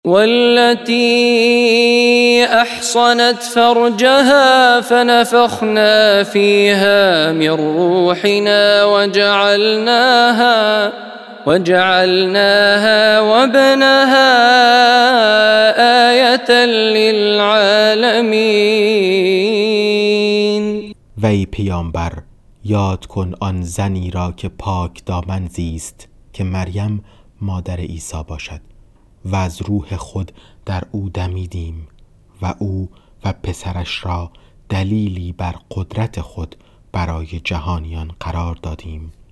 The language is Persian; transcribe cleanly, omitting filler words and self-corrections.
والتي أحصنت فرجها فنفخنا فيها من روحنا وجعلناها وابنها آية للعالمين. و ای پیامبر یاد کن آن زنی را که پاک دامن زیست که مریم مادر عیسی باشد و از روح خود در او دمیدیم و او و پسرش را دلیلی بر قدرت خود برای جهانیان قرار دادیم.